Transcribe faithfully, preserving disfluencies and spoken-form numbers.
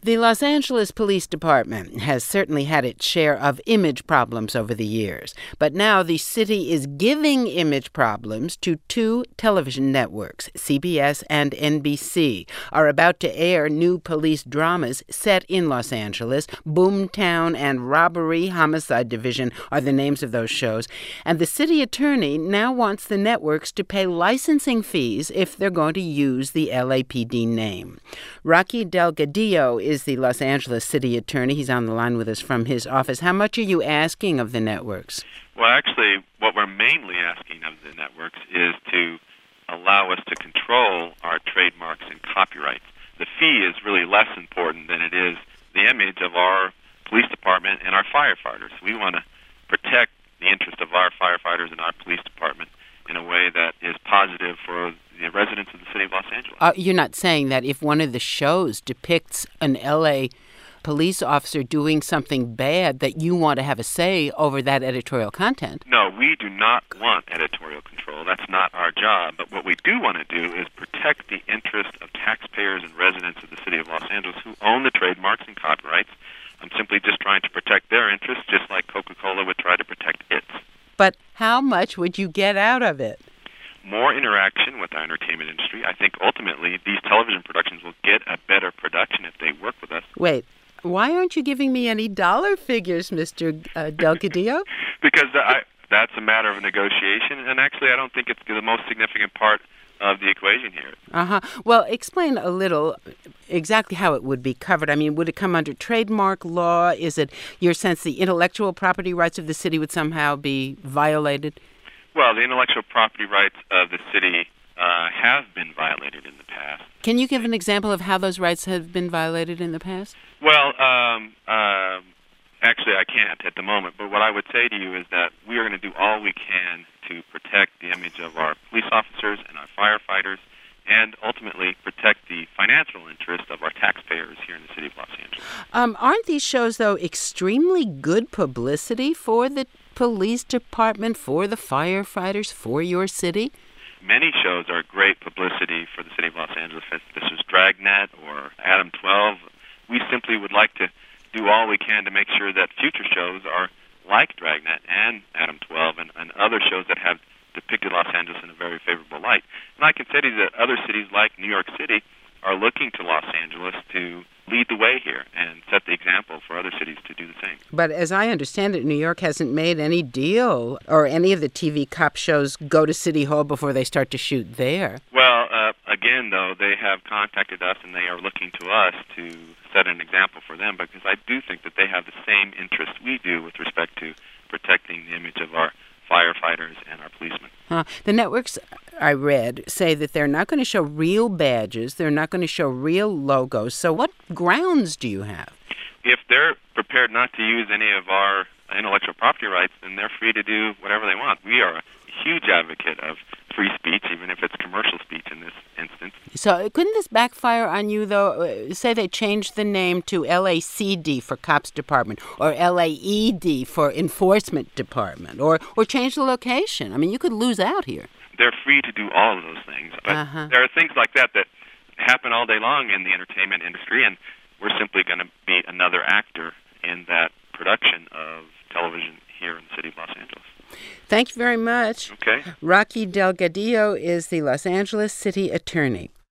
The Los Angeles Police Department has certainly had its share of image problems over the years, but now the city is giving image problems to two television networks. C B S and N B C are about to air new police dramas set in Los Angeles. Boomtown and Robbery Homicide Division are the names of those shows, and the city attorney now wants the networks to pay licensing fees if they're going to use the L A P D name. Rocky Delgadillo is the Los Angeles city attorney. He's on the line with us from his office. How much are you asking of the networks? Well, actually, what we're mainly asking of the networks is to allow us to control our trademarks and copyrights. The fee is really less important than it is the image of our police department and our firefighters. We want to protect the interest of our firefighters and our police department in a way that is positive for the residents of the city of Los Angeles. Uh, you're not saying that if one of the shows depicts an L A police officer doing something bad that you want to have a say over that editorial content? No, we do not want editorial control. That's not our job. But what we do want to do is protect the interest of taxpayers and residents of the city of Los Angeles who own the trademarks and copyrights. I'm simply just trying to protect their interests, just like Coca-Cola would try to protect its. But how much would you get out of it? More interaction with our entertainment industry. I think ultimately these television productions will get a better production if they work with us. Wait, why aren't you giving me any dollar figures, Mister Uh, Delgadillo? Because I, that's a matter of negotiation, and actually I don't think it's the most significant part of the equation here. Uh-huh. Well, explain a little exactly how it would be covered. I mean, would it come under trademark law? Is it your sense the intellectual property rights of the city would somehow be violated? Well, the intellectual property rights of the city uh, have been violated in the past. Can you give an example of how those rights have been violated in the past? Well, um, uh, actually I can't at the moment, but what I would say to you is that we are going to do all we can to protect the image of our police officers and our firefighters and ultimately protect the financial interest of our taxpayers here in the city of Los Angeles. Um, aren't these shows, though, extremely good publicity for the police department, for the firefighters, for your city? Many shows are great publicity for the city of Los Angeles. This is Dragnet or Adam twelve. We simply would like to do all we can to make sure that future shows are like Dragnet and Adam twelve and, and other shows that have depicted Los Angeles in a very favorable light. And I can say to you that other cities like New York City are looking to Los Angeles to lead the way here and set the example for other cities to do the same. But as I understand it, New York hasn't made any deal or any of the T V cop shows go to City Hall before they start to shoot there. Well, uh, again, though, they have contacted us and they are looking to us to set an example for them because I do think that they have the same interest we do with respect to protecting the image of our firefighters and our policemen. Huh. The networks, I read, say that they're not going to show real badges, they're not going to show real logos. So what grounds do you have? If they're prepared not to use any of our intellectual property rights, then they're free to do whatever they want. We are a huge advocate of free speech, even if it's commercial speech in this instance. So couldn't this backfire on you, though? Uh, say they changed the name to L A C D for Cops Department or L A E D for Enforcement Department or, or change the location. I mean, you could lose out here. They're free to do all of those things. But uh-huh. There are things like that that happen all day long in the entertainment industry, and we're simply going to be another actor in that production of television here in the city of Los Angeles. Thank you very much. Okay. Rocky Delgadillo is the Los Angeles city attorney.